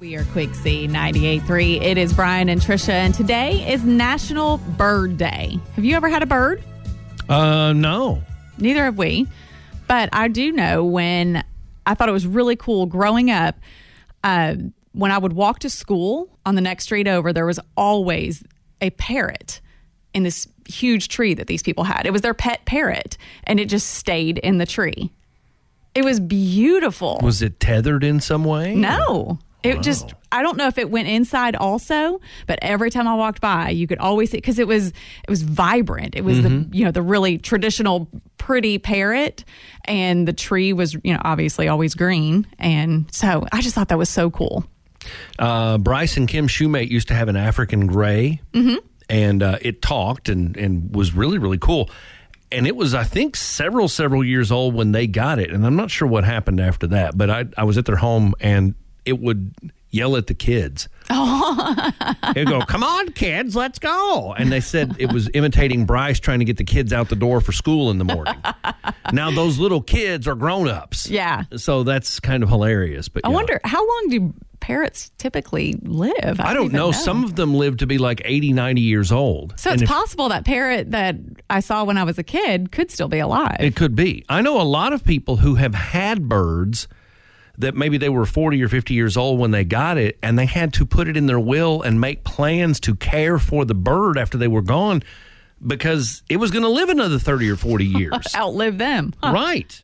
We are Quick C 98.3. It is Brian and Trisha, and today is National Bird Day. Have you ever had a bird? No. Neither have we. But I do know when I thought it was really cool growing up, when I would walk to school on the next street over, there was always a parrot in this huge tree that these people had. It was their pet parrot, and it just stayed in the tree. It was beautiful. Was it tethered in some way? No. It just, I don't know if it went inside also, but every time I walked by, you could always see, because it was vibrant. It was the really traditional pretty parrot, and the tree was, obviously always green. And so I just thought that was so cool. Bryce and Kim Shoemate used to have an African gray, and it talked and was really, really cool. And it was, I think, several years old when they got it. And I'm not sure what happened after that, but I was at their home, and it would yell at the kids. Oh. It would go, "Come on, kids, let's go." And they said it was imitating Bryce trying to get the kids out the door for school in the morning. Now, those little kids are grown-ups. Yeah. So that's kind of hilarious. But I wonder, how long do parrots typically live? I don't know. Some of them live to be like 80, 90 years old. So it's possible that parrot that I saw when I was a kid could still be alive. It could be. I know a lot of people who have had birds that maybe they were 40 or 50 years old when they got it, and they had to put it in their will and make plans to care for the bird after they were gone because it was going to live another 30 or 40 years. Outlive them. Huh. Right.